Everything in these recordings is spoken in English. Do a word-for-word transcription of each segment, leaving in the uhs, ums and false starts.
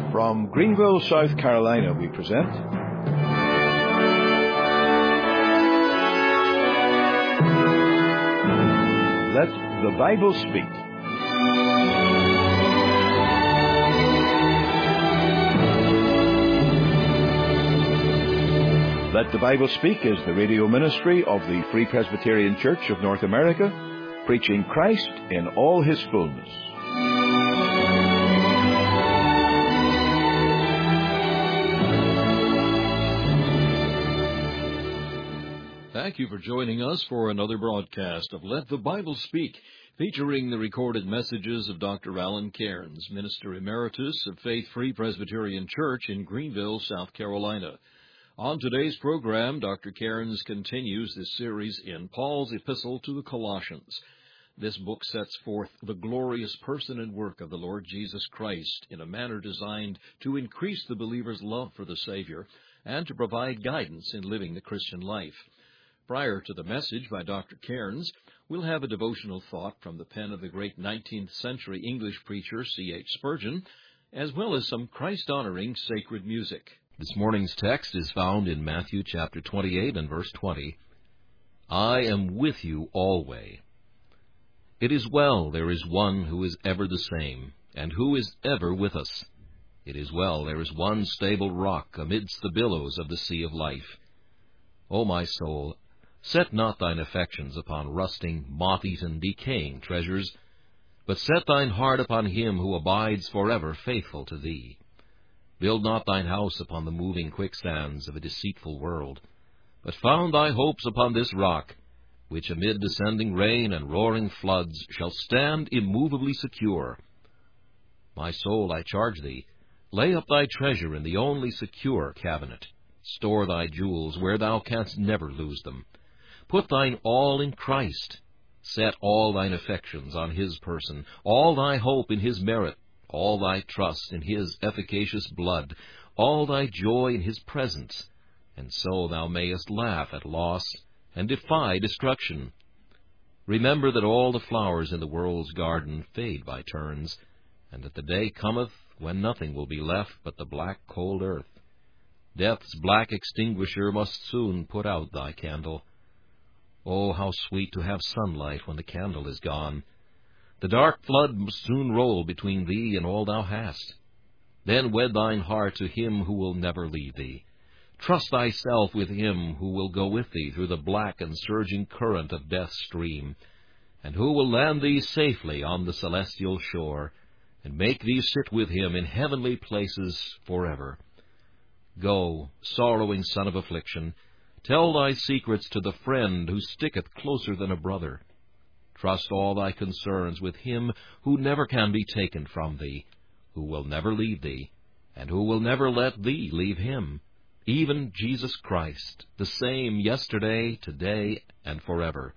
From Greenville, South Carolina, we present Let the Bible Speak. Let the Bible Speak is the radio ministry of the Free Presbyterian Church of North America, preaching Christ in all His fullness. Thank you for joining us for another broadcast of Let the Bible Speak, featuring the recorded messages of Doctor Alan Cairns, Minister Emeritus of Faith Free Presbyterian Church in Greenville, South Carolina. On today's program, Doctor Cairns continues this series in Paul's Epistle to the Colossians. This book sets forth the glorious person and work of the Lord Jesus Christ in a manner designed to increase the believer's love for the Savior and to provide guidance in living the Christian life. Prior to the message by Doctor Cairns, we'll have a devotional thought from the pen of the great nineteenth century English preacher C H Spurgeon, as well as some Christ-honoring sacred music. This morning's text is found in Matthew chapter twenty-eight and verse twenty. I am with you always. It is well there is one who is ever the same, and who is ever with us. It is well there is one stable rock amidst the billows of the sea of life. O my soul, set not thine affections upon rusting, moth-eaten, decaying treasures, but set thine heart upon him who abides forever faithful to thee. Build not thine house upon the moving quicksands of a deceitful world, but found thy hopes upon this rock, which amid descending rain and roaring floods shall stand immovably secure. My soul, I charge thee, lay up thy treasure in the only secure cabinet. Store thy jewels where thou canst never lose them. Put thine all in Christ. Set all thine affections on His person, all thy hope in His merit, all thy trust in His efficacious blood, all thy joy in His presence, and so thou mayest laugh at loss and defy destruction. Remember that all the flowers in the world's garden fade by turns, and that the day cometh when nothing will be left but the black cold earth. Death's black extinguisher must soon put out thy candle. Oh, how sweet to have sunlight when the candle is gone! The dark flood must soon roll between thee and all thou hast. Then wed thine heart to Him who will never leave thee. Trust thyself with Him who will go with thee through the black and surging current of death's stream, and who will land thee safely on the celestial shore, and make thee sit with Him in heavenly places forever. Go, sorrowing son of affliction, tell thy secrets to the friend who sticketh closer than a brother. Trust all thy concerns with Him who never can be taken from thee, who will never leave thee, and who will never let thee leave Him, even Jesus Christ, the same yesterday, today, and forever.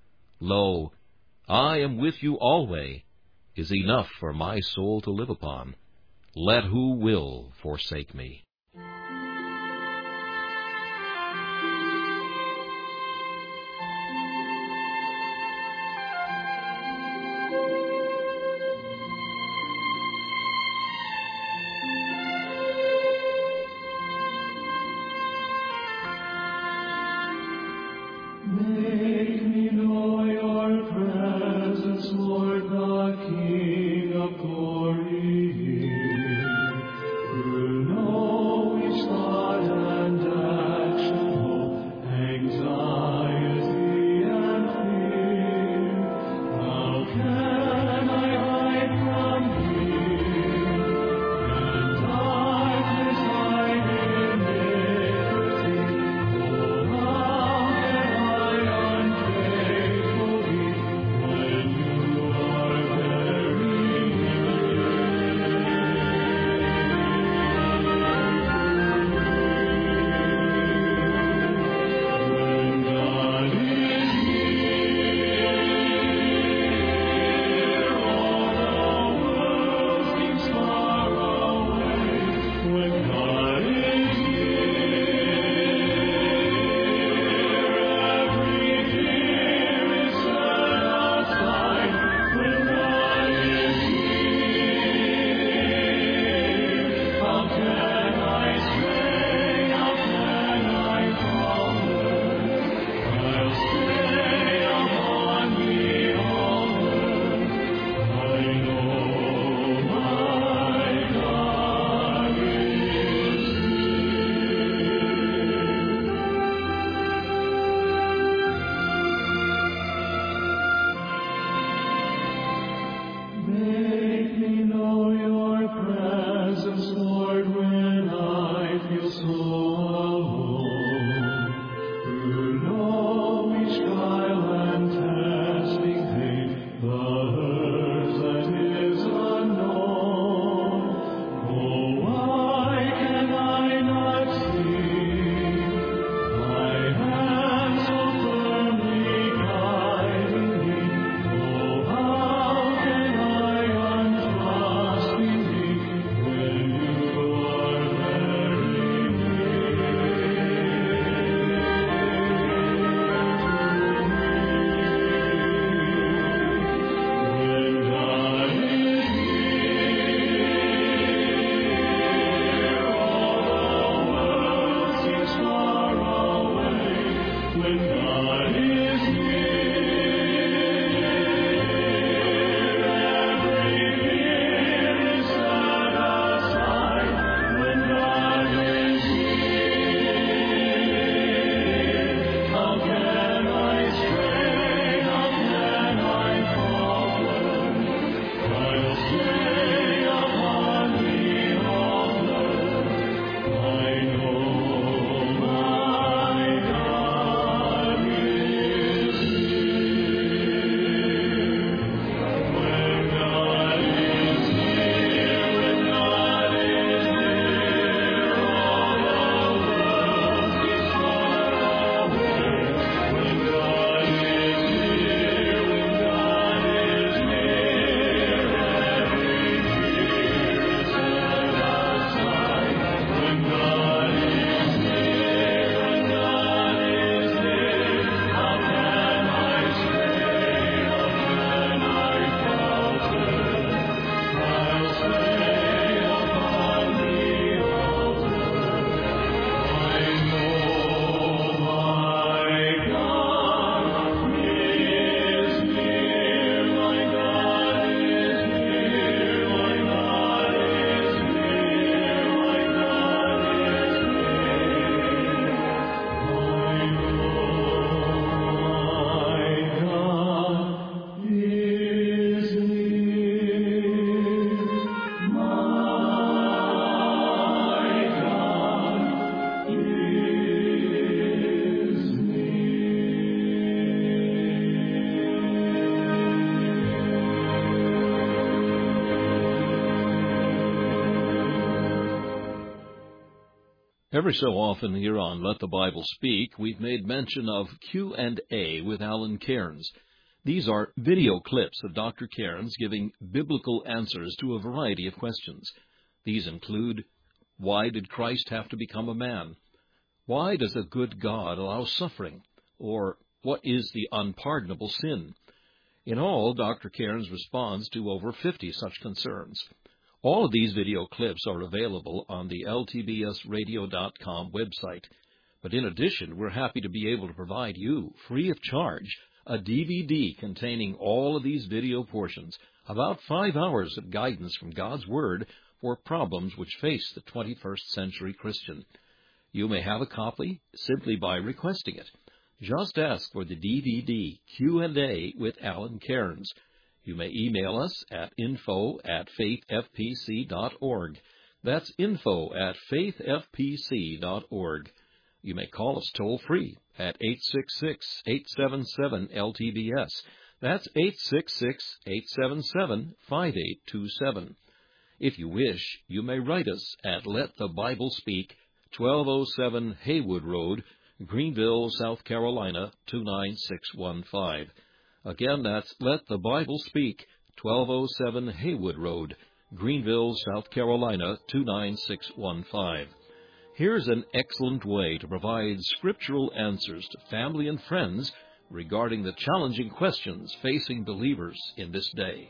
Lo, I am with you always, is enough for my soul to live upon. Let who will forsake me. No. Every so often here on Let the Bible Speak, we've made mention of Q and A with Alan Cairns. These are video clips of Doctor Cairns giving biblical answers to a variety of questions. These include, why did Christ have to become a man? Why does a good God allow suffering? Or, what is the unpardonable sin? In all, Doctor Cairns responds to over fifty such concerns. All of these video clips are available on the L T B S radio dot com website. But in addition, we're happy to be able to provide you, free of charge, a D V D containing all of these video portions, about five hours of guidance from God's Word for problems which face the twenty-first century Christian. You may have a copy simply by requesting it. Just ask for the D V D Q and A with Alan Cairns. You may email us at info at faith f p c dot org. That's info at faith f p c dot org. You may call us toll-free at eight six six, eight seven seven, L T B S. That's eight six six, eight seven seven, five eight two seven. If you wish, you may write us at Let the Bible Speak, twelve oh seven Haywood Road, Greenville, South Carolina, two nine six one five. Again, that's Let the Bible Speak, twelve oh seven Haywood Road, Greenville, South Carolina, two nine six one five. Here's an excellent way to provide scriptural answers to family and friends regarding the challenging questions facing believers in this day.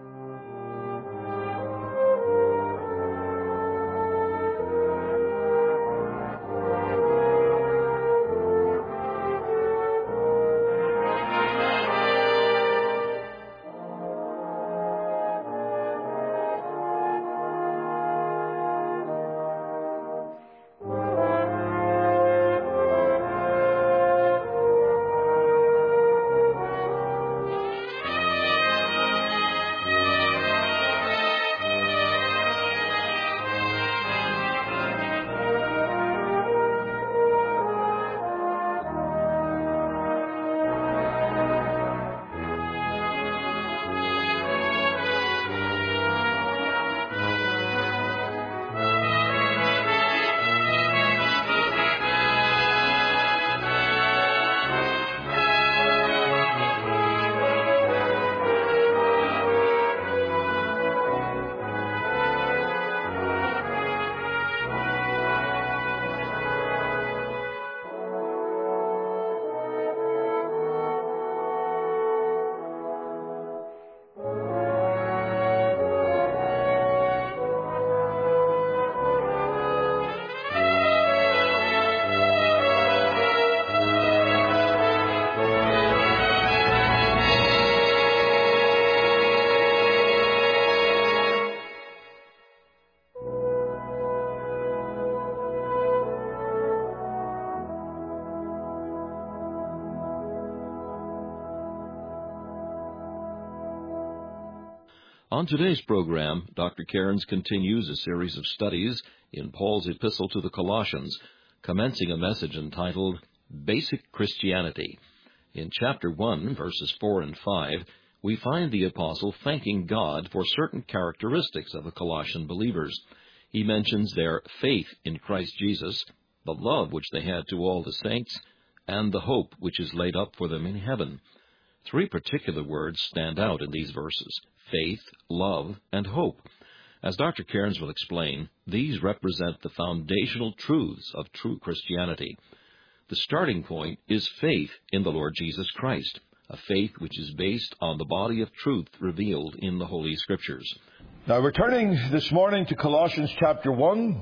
On today's program, Doctor Cairns continues a series of studies in Paul's epistle to the Colossians, commencing a message entitled Basic Christianity. In chapter one, verses four and five, we find the apostle thanking God for certain characteristics of the Colossian believers. He mentions their faith in Christ Jesus, the love which they had to all the saints, and the hope which is laid up for them in heaven. Three particular words stand out in these verses: faith, love, and hope. As Doctor Cairns will explain, these represent the foundational truths of true Christianity. The starting point is faith in the Lord Jesus Christ, a faith which is based on the body of truth revealed in the Holy Scriptures. Now we're turning this morning to Colossians chapter one.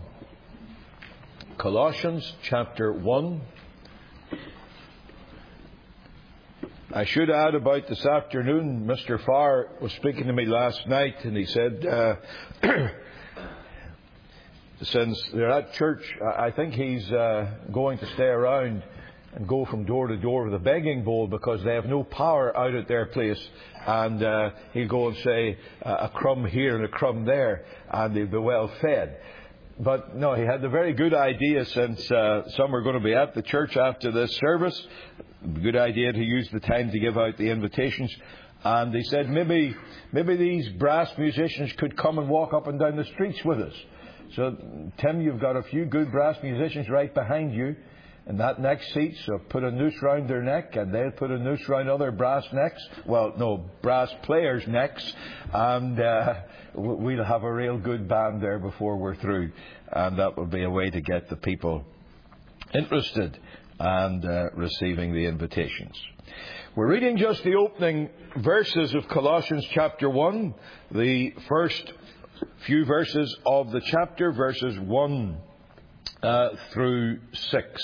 Colossians chapter one. I should add about this afternoon, Mister Farr was speaking to me last night, and he said, uh, since they're at church, I think he's uh, going to stay around and go from door to door with a begging bowl because they have no power out at their place. And uh, he'll go and say uh, a crumb here and a crumb there, and they'll be well fed. But no, he had the very good idea, since uh, some are going to be at the church after this service, good idea to use the time to give out the invitations. And he said maybe maybe these brass musicians could come and walk up and down the streets with us. So, Tim, you've got a few good brass musicians right behind you in that next seat, so put a noose round their neck, and they'll put a noose round other brass necks. Well, no, brass players' necks, and uh, we'll have a real good band there before we're through, and that will be a way to get the people interested and uh, receiving the invitations. We're reading just the opening verses of Colossians chapter one, the first few verses of the chapter, verses one uh, through six.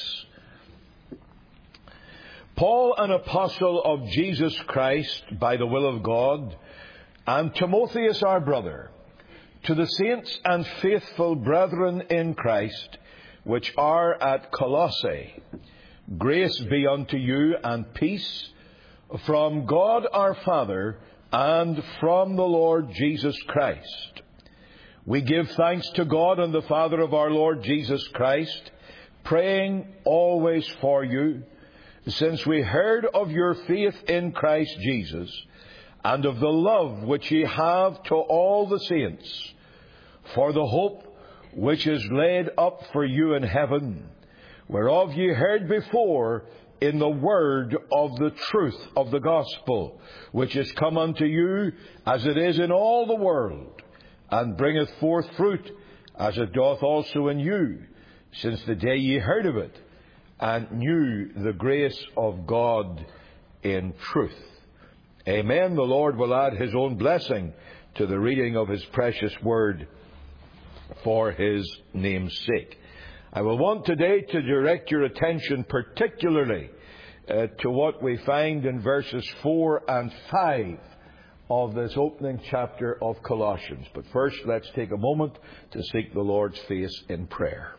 Paul, an apostle of Jesus Christ by the will of God, and Timotheus our brother, to the saints and faithful brethren in Christ, which are at Colossae, grace be unto you and peace from God our Father and from the Lord Jesus Christ. We give thanks to God and the Father of our Lord Jesus Christ, praying always for you, since we heard of your faith in Christ Jesus, and of the love which ye have to all the saints, for the hope which is laid up for you in heaven, whereof ye heard before in the word of the truth of the gospel, which is come unto you as it is in all the world, and bringeth forth fruit, as it doth also in you, since the day ye heard of it, and knew the grace of God in truth. Amen. The Lord will add His own blessing to the reading of His precious word for His name's sake. I will want today to direct your attention particularly uh, to what we find in verses four and five of this opening chapter of Colossians. But first, let's take a moment to seek the Lord's face in prayer.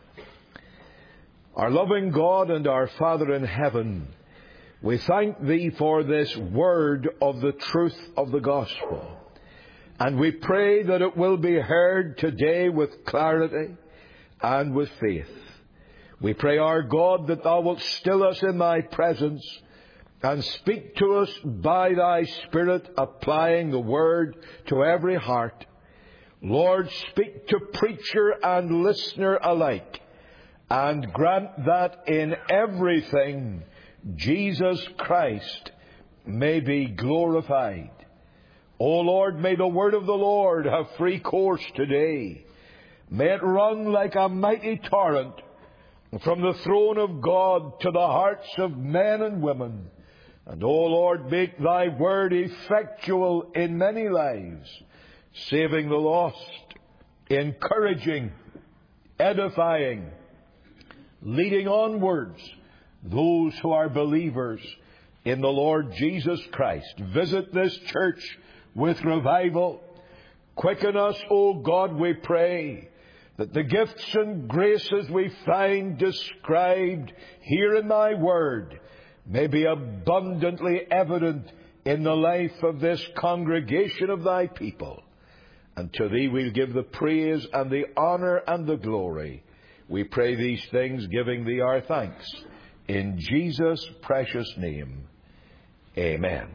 Our loving God and our Father in heaven, we thank Thee for this word of the truth of the gospel. And we pray that it will be heard today with clarity and with faith. We pray, our God, that Thou wilt still us in Thy presence and speak to us by Thy Spirit, applying the word to every heart. Lord, speak to preacher and listener alike, and grant that in everything Jesus Christ may be glorified. O Lord, may the word of the Lord have free course today. May it run like a mighty torrent from the throne of God to the hearts of men and women. And, O Lord, make Thy word effectual in many lives, saving the lost, encouraging, edifying, leading onwards those who are believers in the Lord Jesus Christ. Visit this church with revival. Quicken us, O God, we pray, that the gifts and graces we find described here in Thy word may be abundantly evident in the life of this congregation of Thy people. And to Thee we'll give the praise and the honour and the glory. We pray these things, giving Thee our thanks. In Jesus' precious name, amen.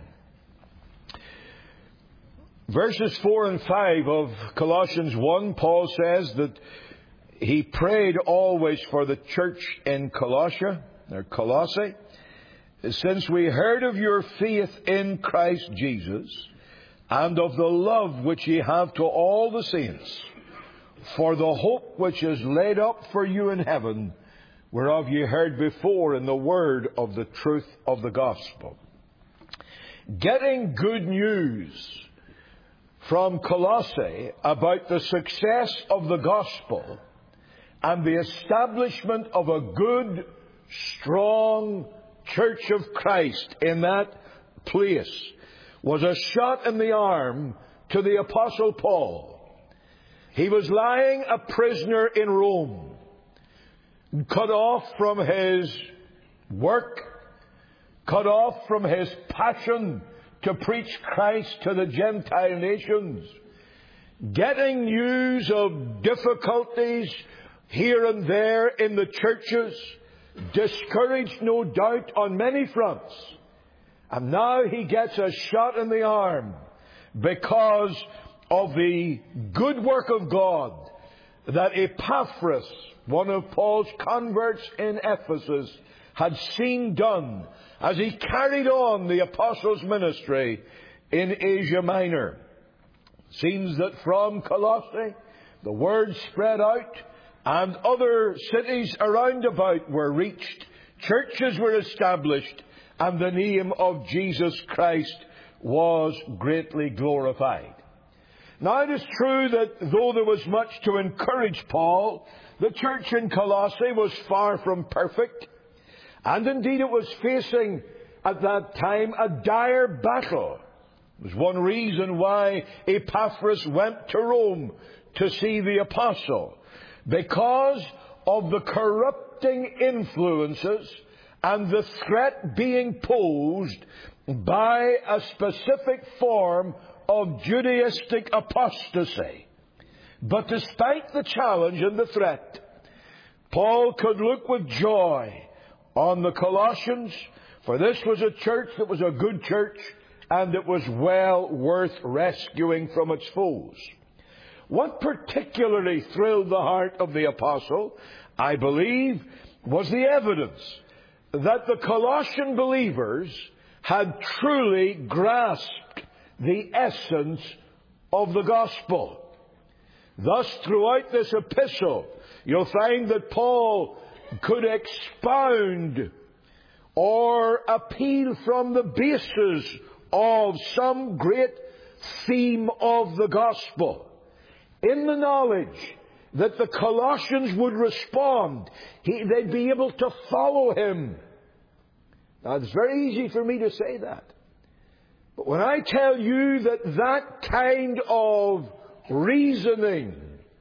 Verses four and five of Colossians one, Paul says that he prayed always for the church in Colossia, or Colossae, since we heard of your faith in Christ Jesus, and of the love which ye have to all the saints, for the hope which is laid up for you in heaven, whereof ye heard before in the word of the truth of the gospel. Getting good news from Colossae about the success of the gospel and the establishment of a good, strong church of Christ in that place was a shot in the arm to the Apostle Paul. He was lying a prisoner in Rome, cut off from his work, cut off from his passion to preach Christ to the Gentile nations, getting news of difficulties here and there in the churches, discouraged no doubt on many fronts. And now he gets a shot in the arm because of the good work of God that Epaphras, one of Paul's converts in Ephesus, had seen done as he carried on the apostles' ministry in Asia Minor. Seems that from Colossae, the word spread out, and other cities around about were reached. Churches were established, and the name of Jesus Christ was greatly glorified. Now it is true that though there was much to encourage Paul, the church in Colossae was far from perfect. And indeed it was facing at that time a dire battle. It was one reason why Epaphras went to Rome to see the apostle, because of the corrupting influences and the threat being posed by a specific form of Judaistic apostasy. But despite the challenge and the threat, Paul could look with joy on the Colossians, for this was a church that was a good church, and it was well worth rescuing from its foes. What particularly thrilled the heart of the apostle, I believe, was the evidence that the Colossian believers had truly grasped the essence of the gospel. Thus, throughout this epistle, you'll find that Paul could expound or appeal from the basis of some great theme of the gospel, in the knowledge that the Colossians would respond. He, they'd be able to follow him. Now, it's very easy for me to say that. But when I tell you that that kind of reasoning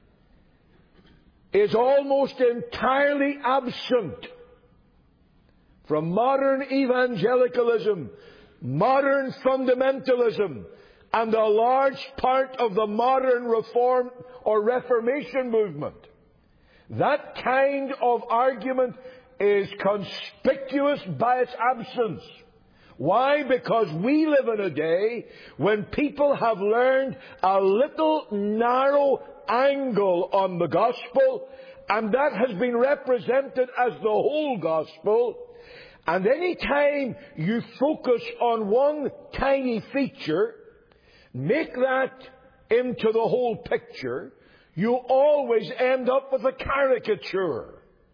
is almost entirely absent from modern evangelicalism, modern fundamentalism, and a large part of the modern Reform or Reformation movement, that kind of argument is conspicuous by its absence. Why? Because we live in a day when people have learned a little narrow angle on the gospel, and that has been represented as the whole gospel. And any time you focus on one tiny feature, make that into the whole picture, you always end up with a caricature.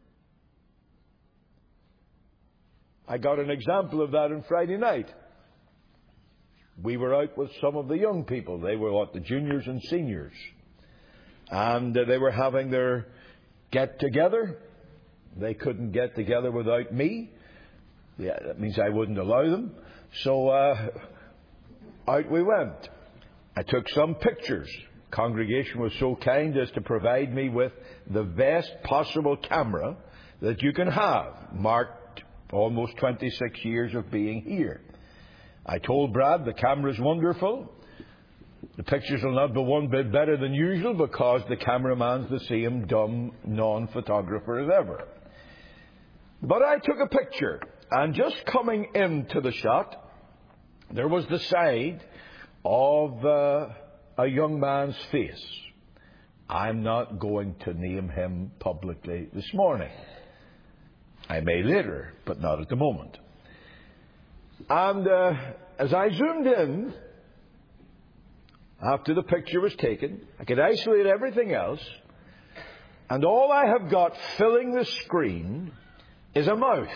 I got an example of that on Friday night. We were out with some of the young people. They were what, the juniors and seniors. And uh, they were having their get-together. They couldn't get together without me. Yeah, that means I wouldn't allow them. So uh, out we went. I took some pictures. The congregation was so kind as to provide me with the best possible camera that you can have, marked almost twenty-six years of being here. I told Brad the camera's wonderful. The pictures will not be one bit better than usual because the cameraman's the same dumb non-photographer as ever. But I took a picture, and just coming into the shot, there was the side of uh, a young man's face. I'm not going to name him publicly this morning. I may later, but not at the moment. And uh, as I zoomed in, after the picture was taken, I could isolate everything else, and all I have got filling the screen is a mouth.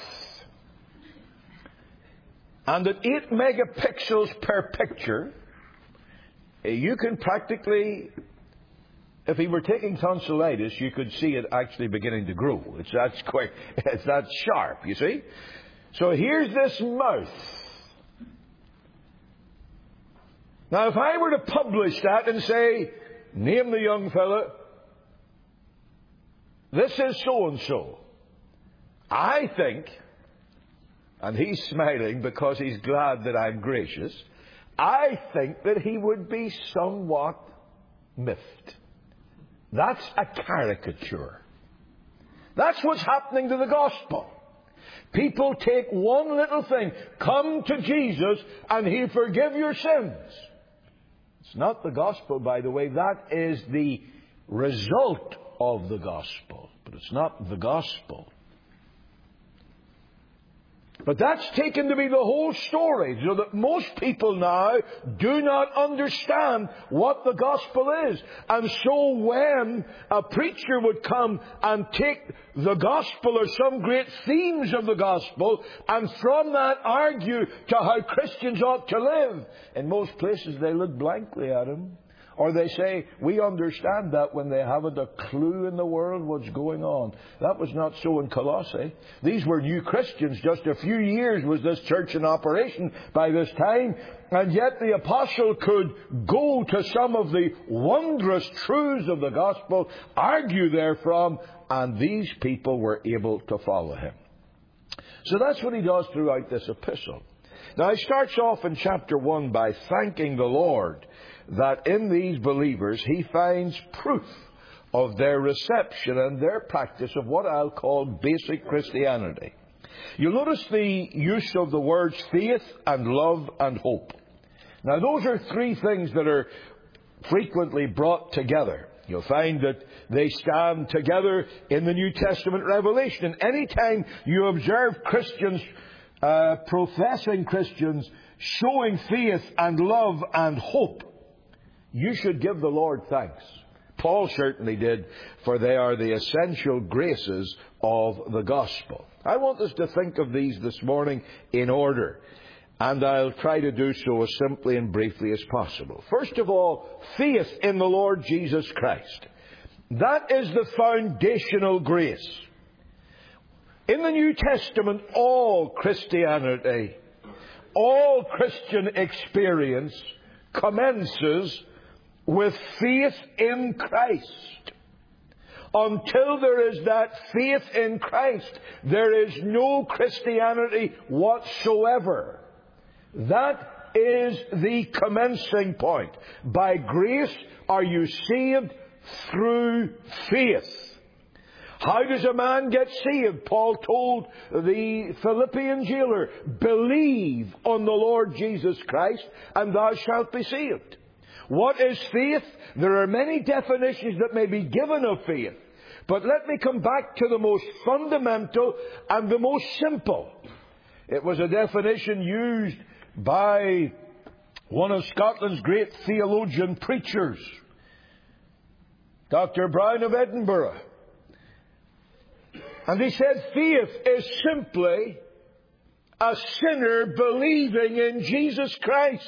And at eight megapixels per picture, you can practically, if he were taking tonsillitis, you could see it actually beginning to grow. It's that quick, it's that sharp, you see? So here's this mouth. Now, if I were to publish that and say, name the young fella, this is so-and-so, I think, and he's smiling because he's glad that I'm gracious, I think that he would be somewhat miffed. That's a caricature. That's what's happening to the gospel. People take one little thing, come to Jesus and He'll forgive your sins. It's not the gospel, by the way. That is the result of the gospel. But it's not the gospel. But that's taken to be the whole story, so that most people now do not understand what the gospel is. And so when a preacher would come and take the gospel or some great themes of the gospel, and from that argue to how Christians ought to live, in most places they look blankly at him. Or they say, we understand that, when they haven't a clue in the world what's going on. That was not so in Colossae. These were new Christians. Just a few years was this church in operation by this time. And yet the apostle could go to some of the wondrous truths of the gospel, argue therefrom, and these people were able to follow him. So that's what he does throughout this epistle. Now he starts off in chapter one by thanking the Lord that in these believers he finds proof of their reception and their practice of what I'll call basic Christianity. You'll notice the use of the words faith and love and hope. Now those are three things that are frequently brought together. You'll find that they stand together in the New Testament revelation. And any time you observe Christians, uh, professing Christians, showing faith and love and hope, you should give the Lord thanks. Paul certainly did, for they are the essential graces of the gospel. I want us to think of these this morning in order, and I'll try to do so as simply and briefly as possible. First of all, faith in the Lord Jesus Christ. That is the foundational grace. In the New Testament, all Christianity, all Christian experience commences with faith in Christ. Until there is that faith in Christ, there is no Christianity whatsoever. That is the commencing point. By grace are you saved through faith. How does a man get saved? Paul told the Philippian jailer, believe on the Lord Jesus Christ and thou shalt be saved. What is faith? There are many definitions that may be given of faith. But let me come back to the most fundamental and the most simple. It was a definition used by one of Scotland's great theologian preachers, Doctor Brown of Edinburgh. And he said faith is simply a sinner believing in Jesus Christ.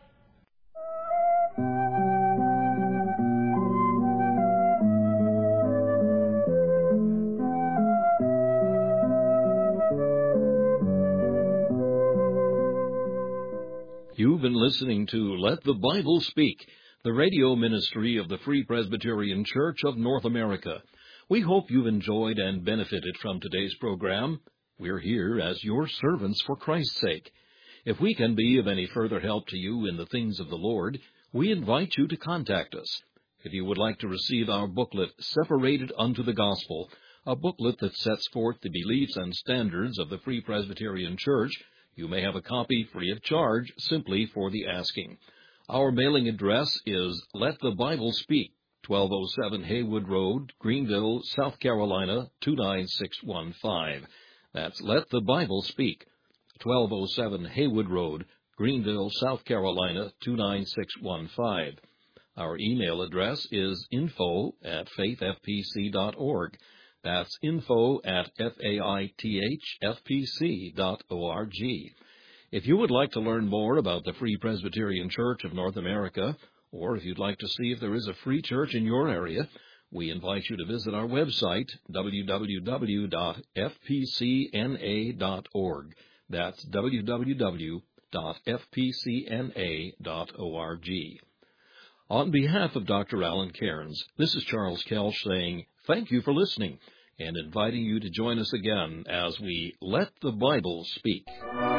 You've been listening to Let the Bible Speak, the radio ministry of the Free Presbyterian Church of North America. We hope you've enjoyed and benefited from today's program. We're here as your servants for Christ's sake. If we can be of any further help to you in the things of the Lord, we invite you to contact us. If you would like to receive our booklet, Separated Unto the Gospel, a booklet that sets forth the beliefs and standards of the Free Presbyterian Church, you may have a copy free of charge simply for the asking. Our mailing address is Let the Bible Speak, twelve oh seven Haywood Road, Greenville, South Carolina, two nine six one five. That's Let the Bible Speak, twelve oh seven Haywood Road, Greenville, South Carolina, two nine six one five. Our email address is info at faith f p c dot org. That's info at faithfpc dot org. If you would like to learn more about the Free Presbyterian Church of North America, or if you'd like to see if there is a free church in your area, we invite you to visit our website, w w w dot f p c n a dot org. That's w w w dot f p c n a dot org. On behalf of Doctor Alan Cairns, this is Charles Kelch saying thank you for listening and inviting you to join us again as we Let the Bible Speak.